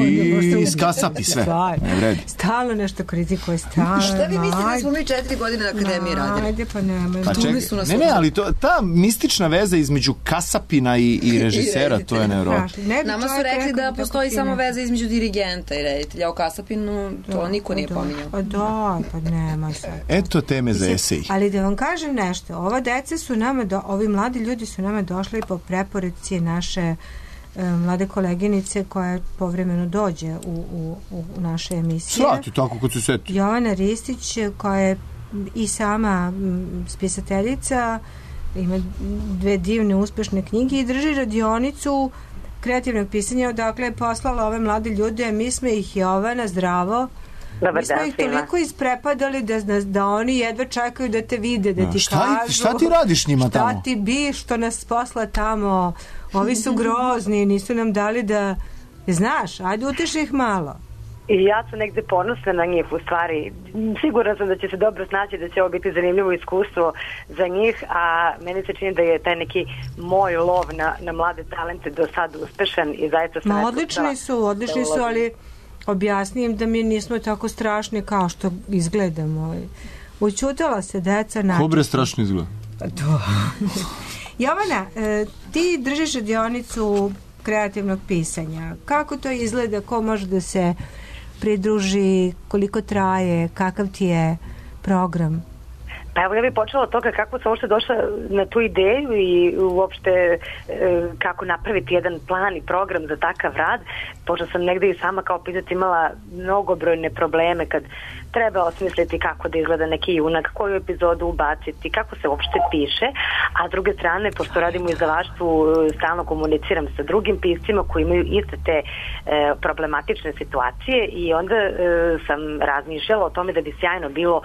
iskasapi sve. Stalno nešto kritikuje, stalno. Šta vi mislite da smo mi 4 godine na akademiji radili? Ajde, pa nemoj. Ne, ali ta mistična veza između kasapina i režisera, to je nevjerojatno. Nama su rekli da postoji samo veza između dirigenta i reditelja. O kasapinu to niko nije pominjao. Pa nemoj sad. Eto teme za esej. Ali da vam kažem nešto, ova deca su nama, ovi mladi ljudi su nama došli po preporuci naše mlade koleginice koja povremeno dođe u naše emisije. Slati tako kad se seti. Jovana Ristić koja je i sama spisateljica, ima 2 divne uspešne knjige i drži radionicu kreativnog pisanja, odakle je poslala ove mlade ljude. Mi smo ih, Jovana, zdravo. Mi smo ih toliko isprepadali da oni jedva čekaju da te vide, da ti kažu šta ti radiš njima tamo? Šta ti bi, što nas posla tamo? Ovi su grozni, nisu nam dali da... Znaš, ajde uteši ih malo. I ja sam negde ponosna na njih, u stvari. Sigurna sam da će se dobro snaći, da će ovo biti zanimljivo iskustvo za njih, a meni se čini da je taj neki moj lov na mlade talente do sada uspešan i zaista sam... Odlični su, ali objasni im da mi nismo tako strašni kao što izgledamo. Učutala se deca način. Ko bre strašno izgleda? To. Jovana, ti držiš radionicu kreativnog pisanja. Kako to izgleda? Ko može da se pridruži? Koliko traje? Kakav ti je program? Pa evo, ja bih počela od toga kako sam uopšte došla na tu ideju i uopšte kako napraviti jedan plan i program za takav rad. Počela sam negde i sama kao pisati imala mnogobrojne probleme kad treba osmisliti kako da izgleda neki junak, koju epizodu ubaciti, kako se uopšte piše, a s druge strane, pošto radim u izdavaštvu, stalno komuniciram sa drugim piscima koji imaju iste te problematične situacije i onda sam razmišljala o tome da bi sjajno bilo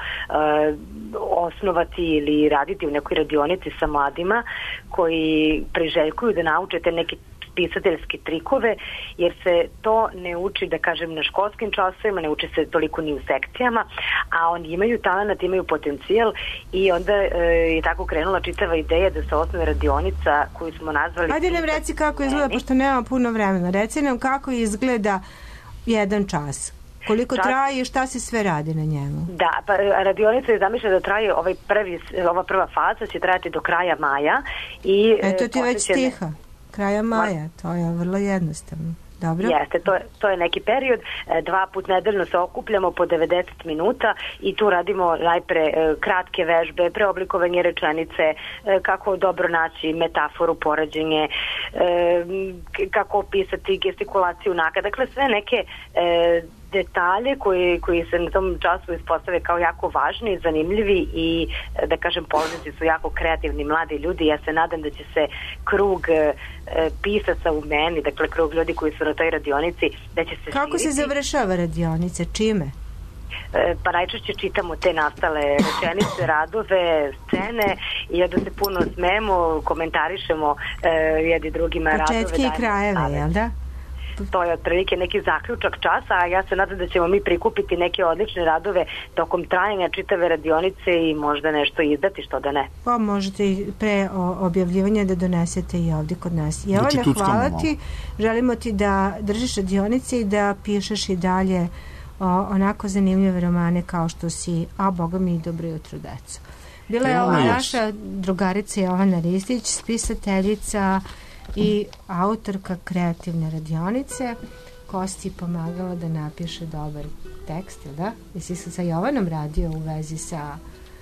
osnovati ili raditi u nekoj radionici sa mladima koji priželjkuju da nauče te neke pisateljske trikove, jer se to ne uči, da kažem, na školskim časovima, ne uči se toliko ni u sekcijama, a oni imaju talent, imaju potencijal i onda je tako krenula čitava ideja da se osnuje radionica koju smo nazvali... Ajde nam reci kako izgleda, pošto nemamo puno vremena. Reci nam kako izgleda jedan čas. Koliko traje i šta se sve radi na njemu? Da, pa radionica je zamišljena da traje ova prva faza će trajati do kraja maja. I eto ti već stiha. Kraja maja, to je vrlo jednostavno. Dobro. Jeste, to je neki period. 2 puta nedeljno se okupljamo po 90 minuta i tu radimo najpre kratke vežbe, preoblikovanje rečenice, kako dobro naći metaforu, poređenje, kako opisati gestikulaciju naka. Dakle, sve neke detalje koji se na tom času ispostave kao jako važni i zanimljivi i, da kažem, polaznici su jako kreativni mladi ljudi. Ja se nadam da će se krug pisaca u meni, dakle krug ljudi koji su na toj radionici, da će se Kako širiti. se završava radionica? Čime? Pa najčešće čitamo te nastale rečenice, radove, scene i onda se puno smemo, komentarišemo jedni drugima radove. Početke i krajeve, jel da? To je otprilike neki zaključak časa, a ja se nadam da ćemo mi prikupiti neke odlične radove tokom trajanja čitave radionice i možda nešto izdati, što da ne. Pa možete i pre objavljivanja da donesete i ovdje kod nas. Jovana, hvala ti. Želimo ti da držiš radionice i da pišeš i dalje onako zanimljive romane kao što si, a boga mi, dobro jutro, deco. Bila je ova naša drugarica Jovana Ristić, spisateljica i autorka kreativne radionice. Kosti pomagala da napiše dobar tekst, da? Jesi sa Jovanom radio u vezi sa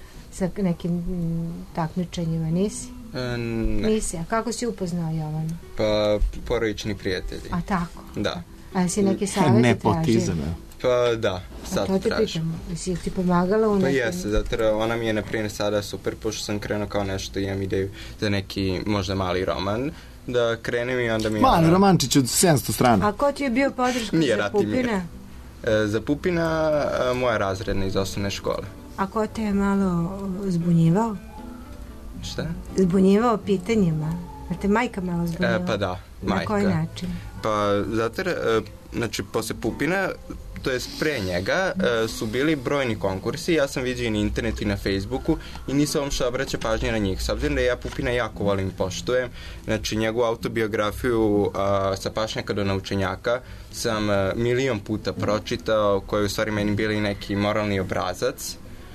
nekim takmičenjima, nisi? Ne. Nisi, a kako si upoznao Jovanu? Pa, porodični prijatelji. A tako? Da. A si neki savjeti tražio? Pa da, sad to te tražim. pitamo, jesi ti pomagala u nekom? Pa jeste, zato ona mi je na primjer sada super, pošto sam krenuo kao nešto, imam ideju za neki možda mali roman, da krenem i onda mi je... Mali romančić od 700 strana. A ko ti je bio podrška za Pupina? Za Pupina moja razredna iz osnovne škole. A ko te je malo zbunjivao? Šta? Zbunjivao pitanjima? Jer te majka malo zbunjivao? Pa da, majka. Na koji način? Pa zato, znači, posle Pupina, to jest pre njega, su bili brojni konkursi, ja sam vidio i na internetu i na Facebooku i nisam vam što obraća pažnje na njih. S obzirom da ja Pupina jako volim i poštujem, znači njegovu autobiografiju Sa pašnjaka do naučenjaka sam milion puta pročitao, koji je u stvari meni bili neki moralni obrazac.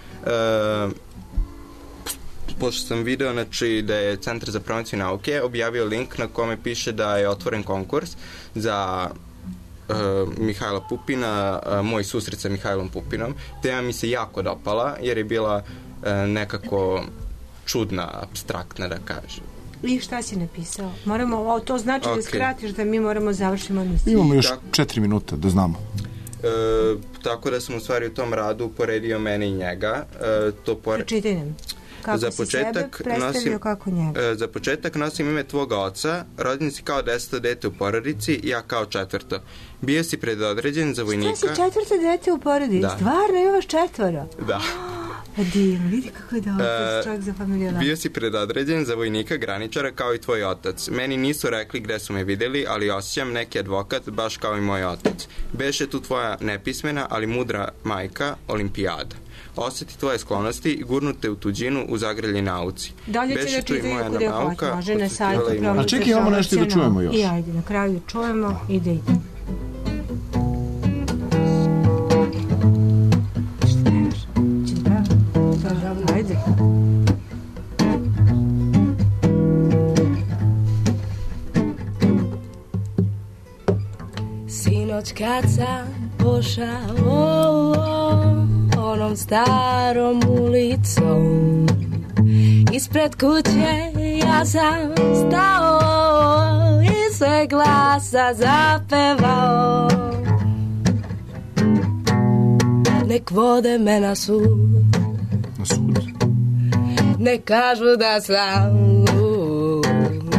Pošto sam video, znači, da je Centar za promociju nauke objavio link na kome piše da je otvoren konkurs za Mihajla Pupina, moj susret sa Mihajlom Pupinom. Tema mi se jako dopala jer je bila nekako čudna, apstraktna, da kažem. I šta si napisao? Moramo, to znači da skratiš da mi moramo završiti emisiju. Imamo još 4 minuta da znamo. Tako da sam u stvari u tom radu uporedio mene i njega. Pročitaj nam. Kako za si početak sebe predstavio, kako njega? Za početak nosim ime tvoga oca, rođen si kao 10. dete u porodici, ja kao 4. Bio si predodređen za vojnika... Šta si 4. dete u porodici? Da. Stvarno imaš 4? Da. Divno, vidi kako je dobro, čovjek za familiju. Bio si predodređen za vojnika graničara kao i tvoj otac. Meni nisu rekli gde su me videli, ali osjećam neki advokat baš kao i moj otac. Beše tu tvoja nepismena, ali mudra majka, olimpijada. Osjeti tvoje sklonosti i gurnute u tuđinu u zagrljej nauci. Dalje će da čitaju kude hoće, može na sajtu A čekaj, imamo nešto da čujemo još. I ajde, na kraju čujemo, ide. Ajde. Sinoć kad sam pošao onom starom ulicom, ispred kuće ja sam stao i sve glasa zapevao. Nek vode me na sud, nek kažu da sam lud.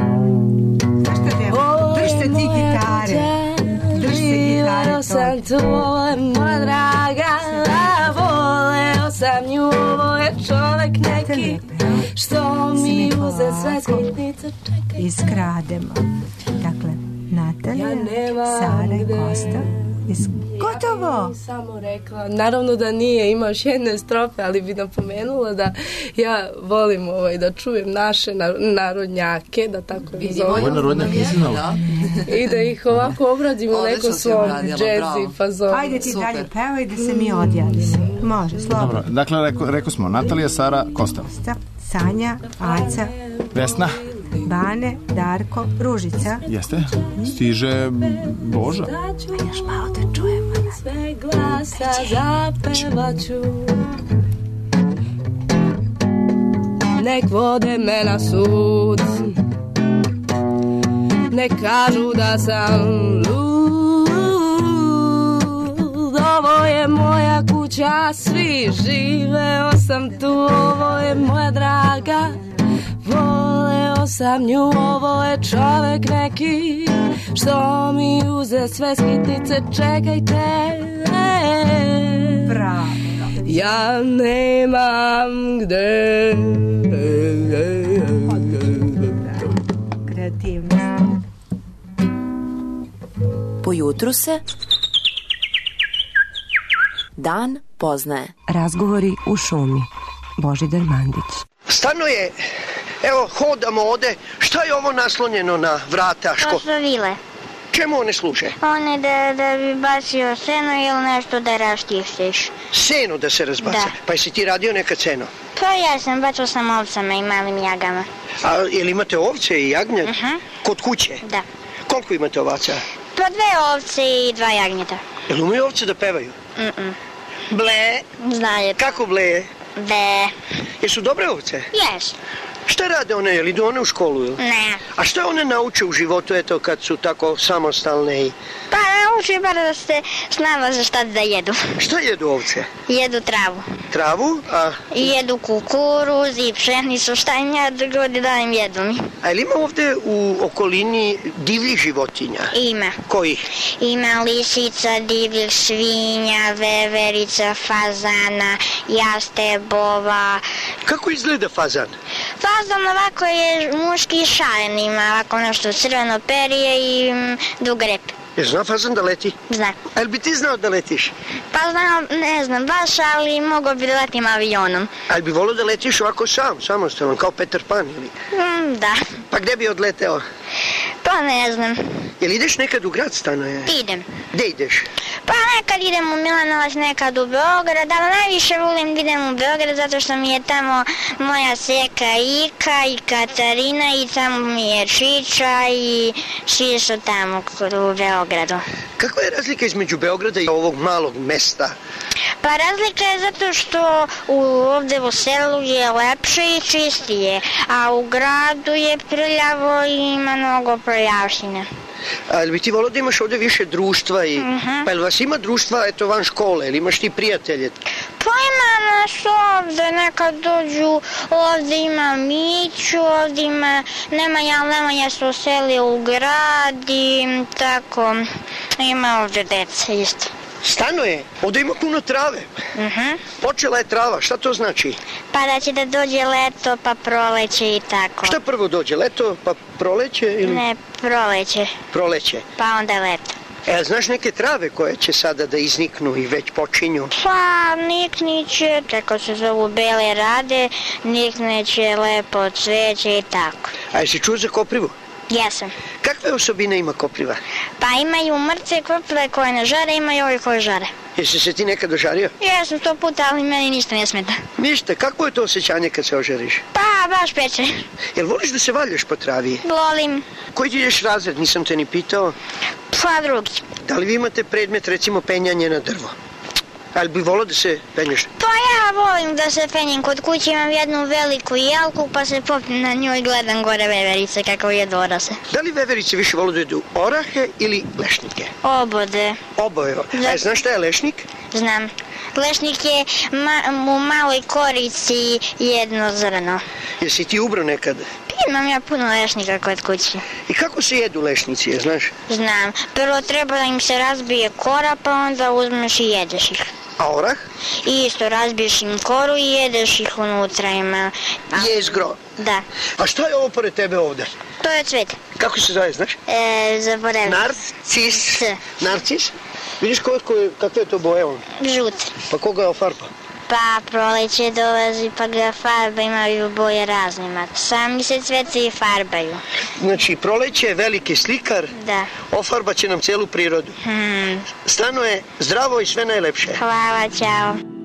Držite ti gitare. Voleo sam tvoje, moja draga, voleo sam nju, ovo je čovek neki što mi uze sve skitnice čekaj. Iskrademo. Dakle, Natalija, Sara i Kosta. Gotovo! Samo rekla, naravno da nije, ima još jedne strofe, ali bi napomenula da ja volim da čujem naše narodnjake, da tako zovem. Ovo je narodnjak, nisi znala? I da ih ovako obradimo u nekom svom džezi fazonu. Ajde ti dalje pevaj da se mi odjavimo. Može, slobodno. Dobro, dakle, rekao smo Natalija, Sara, Kosta. Sanja, Aca, Vesna Bane, Darko, Ružica. Jeste? Stiže Boža. Još malo te čujemo. Sve glasa zapevaću. Nek vode me na sud, nek kažu da sam lud. Ovo je moja kuća, svi živeo sam tu. Ovo je moja draga, voleo sam nju. Ovo je čovek neki što mi uze sve skitnice. Čekajte, bravo. Ja nemam gde. Kreativnost. Po jutru se dan poznaje. Razgovori u šumi. Božidar Mandić. Stanuje, evo hodamo ovde, šta je ovo naslonjeno na vrata? To su vile. Čemu one služe? One da bi bacio seno ili nešto da raštištiš. Seno da se razbaca? Da. Pa jesi ti radio nekad seno? Pa ja sam bacao sam ovcama i malim jagama. A jel imate ovce i jagnjad? Kod kuće? Da. Koliko imate ovaca? Pa 2 ovce i 2 jagnjeta. Jel umiju ovce da pevaju? Ble. Znaju. Kako bleje? Be. Jesu dobre ovce? Jes. Šta rade one? Jel idu one u školu? Ili? Ne. A šta one nauče u životu, eto, kad su tako samostalne i... Pa nauči bar da se snalaze šta da jedu. Šta jedu ovce? Jedu travu. Travu? A... Jedu kukuruz i pšenicu, šta im ja god da im jedu mi. A ili ima ovde u okolini divljih životinja? Ima. Kojih? Ima lisica, divljih svinja, veverica, fazana, jastebova. Kako izgleda fazan? Fazan ovako je muški šaren, ima ovako nešto crveno perje i dug rep. Je zna fazan da leti? Zna. A jel bi ti znao da letiš? Pa znam, ne znam baš, ali mogo bi da letim avionom. A jel bi volio da letiš ovako sam, samostalan, kao Peter Pan ili? Da. Pa gde bi odleteo? Pa ne znam. Jel ideš nekad u grad Stanoje? Idem. Gde ideš? Pa nekad idem u Milanovac, nekad u Beograd, ali najviše volim da idem u Beograd zato što mi je tamo moja seka Ika i Katarina i tamo mi je Čiča i svi su tamo u Beogradu. Kakva je razlika između Beograda i ovog malog mesta? Pa razlika je zato što ovde u selu je lepše i čistije, a u gradu je prljavo i ima mnogo prljavštine. A jel bi ti volio da imaš ovde više društva i... Pa jel vas ima društva, eto, van škole, ili imaš ti prijatelje? Pa ima nas ovde, nekad dođu, ovde ima Miću, ovde ima Nemanja se useli u grad i tako, ima ovde deca isto. Stanoje, ovde ima puno trave. Počela je trava, šta to znači? Pa da će da dođe leto, pa proleće i tako. Šta prvo dođe, leto, pa proleće ili... Ne, proleće. Proleće. Pa onda leto. Znaš neke trave koje će sada da izniknu i već počinju? Pa nikniće, tako se zovu bele rade, nikneće lepo cveće i tako. A jesi čuo za koprivu? Jesam. Kakve osobine ima kopriva? Pa imaju mrtve koprive koje ne žare, imaju ovi koje žare. Jesi se ti nekad ožario? Jesam 100 puta, ali meni ništa ne smeta. Ništa, kako je to osjećanje kad se ožariš? Pa, baš peče. Jel voliš da se valjaš po travi? Volim. Koji ti ideš razred, nisam te ni pitao? Pa drugi. Da li vi imate predmet, recimo, penjanje na drvo? Ali bi volio da se penješ? Pa ja volim da se penjem. Kod kuće imam jednu veliku jelku, pa se popnem na njoj i gledam gore veverice kako jedu orase. Da li veverice više vole da jedu orahe ili lešnike? Obode. Oboje. A znaš šta je lešnik? Znam. Lešnik je u maloj korici jedno zrno. Jesi ti ubro nekad? Imam ja puno lešnika kod kuće. I kako se jedu lešnici, je znaš? Znam. Prvo treba da im se razbije kora, pa onda uzmeš i jedeš ih. A orah? I isto razbiješ im koru i jedeš ih unutra ima. Jezgro? Da. A šta je ovo pored tebe ovde? To je cvet. Kako se zove, znaš? Zaboravim. Narcis. Narcis? Vidiš kakve je to boje on? Žut. Pa koga je ofarba? Pa proleće dolazi pa ga farba, imaju boje raznima. Sami se cveci farbaju. Znači proleće je veliki slikar. Da. Ofarba će nam celu prirodu. Stanoje zdravo i sve najlepše. Hvala, ćao.